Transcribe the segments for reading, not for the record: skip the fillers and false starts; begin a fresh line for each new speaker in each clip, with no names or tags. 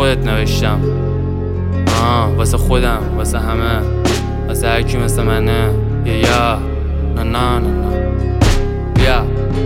خودت نوشتم، واسه خودم، واسه همه، واسه هرکی مثل منه. یا نه نه نه نه بیا.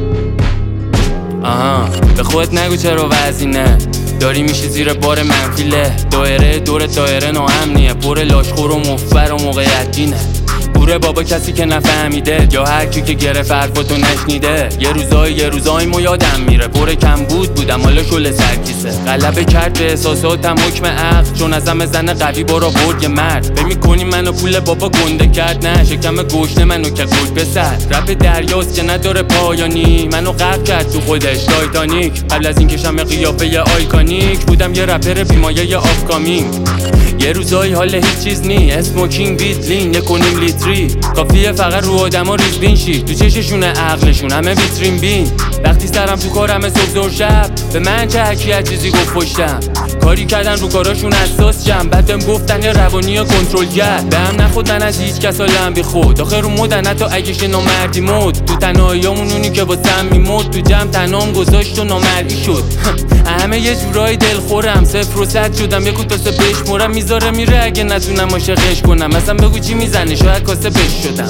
به خودت نگو چرا وزینه داری میشی زیر بار منفیله. دایره دور دایره ناامنیه، پر لاشخور و مفبر و موقعیت دینه. بوره بابا کسی که نفهمیده، یا هر کی که گرفت حرفاتو نشنیده. یه روزایی ما یادم میره، پر کم بودم حالا شل سرکیسه. غلبه کرد به احساساتم حکم عقل، چون ازم زن قوی بارا برد یه مرد. فکر می‌کنی منو پول بابا گنده کرد؟ نه، شکم گشنه منو که گل پسر. رپ دریاست که نداره پایانی، منو غرق کرد تو خودش تایتانیک. قبل از اینکه شم قیافه آیکونیک بودم یه رپر بیمایه آفکامینگ. یه روزایی حال هیچ چیز نی، اسموکینگ بیت لین 1.5 لیتری کافیه فقط رو آدما ریزبین شی. تو چششونه عقلشون همه ویترین بین. وقتی سرم تو کارم صبح زور شب، به من چه حکیت چیزی گفت پشتم. کاری کردن رو کاراشون اساس شم، بعد بهم گفتن یه روانی کنترل کرد. به هم نخود من از هیچ کس حالم بی خود، آخه رو مدن حتی اگه نامردی مد. تو تنهاییامون اونی که واسم میمد، تو جمع تنام گذاشت و نامردی شد. همه یه جورایی دلخورم، 0 و 100 شدم. یکو تا سه بشمرم میذاره میره اگه نتونم عاشقش کنم. مثلا بگو چی میزنه، شاید کاسه بش شدم.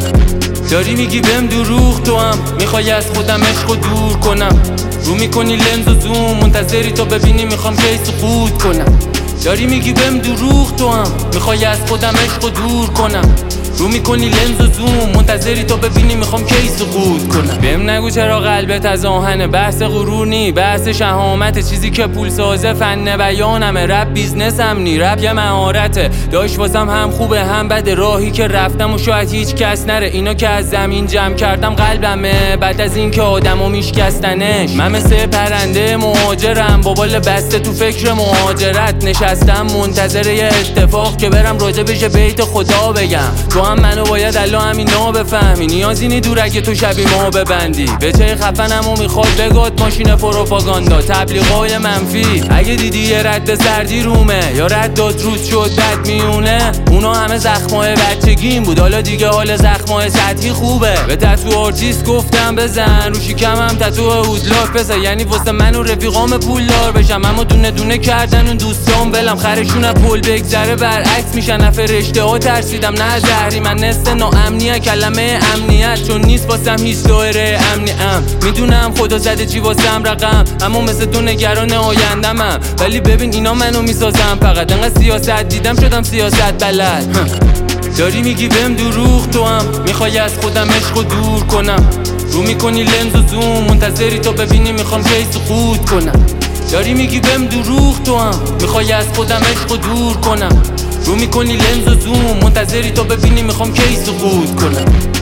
داری میگی بهم دروغ، تو هم میخوای از خودم عشقو دور کنم. رو میکنی لنز و زوم، منتظری تا ببینی میخوام کی سقوط کنم. داری میگی بهم دروغ، تو هم میخوای از خودم عشقو دور کنم. رو میکنی لنز و زوم، منتظری تا ببینی میخوام کی سقوط کنم. بهم نگو چرا قلبت از آهنه، بحث غرور نی، بحث شهامت. چیزی که پول سازه فن بیانمه، رپ بیزنس هم نی، رپ یه مهارته. داشت واسم هم خوبه هم بده، راهی که رفتم و شاید هیچ کس نره. اینا که از زمین جمع کردم قلبمه، بعد از این که آدمو میشکستنش. من مثل پرنده مهاجرم، با بال بسته تو فکر مهاجرت نشستم، منتظر یه اتفاق که برم راجع بشه بیت خدا بگم. تو هم منو باید الان همینا بفهمی، نیازی نی دور اگه تو شبی ما ببندی. به چه خفنمو میخواد بگات ماشین پروپاگاندا، تبلیغای منفی. اگه دیدی یه رد سردی رومه، یا ردات رود شد بد میونه، اونا همه زخمای بچگیم بود، حالا دیگه حال زخمای سطحی خوبه. به تتو آرتیست گفتم بزن، رو شکمم تتو اوزلاک بزن، یعنی واسه من و رفیقام پولدار بشم. اما دونه دونه کردن اون دوستام ولم، خرشون پول بگذره برعکس میشن. فرشته ها ترسیدم نه زهری، من نست ناامنیه کلمه امنیت، چون نیست واسم هیچ دایره امنی. میدونم خدا زده چی واسم رقم، اما مثل تو نگران آیندمم. ولی ببین اینا منو میسازم، فقط انقدر سیاست دیدم شدم سیاست بلد. داری میگی بهم دروغ، تو هم میخوای از خودم عشقو دور کنم. رو میکنی لنز و زوم، منتظری تا ببینی میخوام کی سقوط کنم. داری میگی بهم دروغ، تو هم میخوای از خودم عشقو دور کنم. رو میکنی لنز و زوم، منتظری تا ببینی میخوام کی سقوط کنم.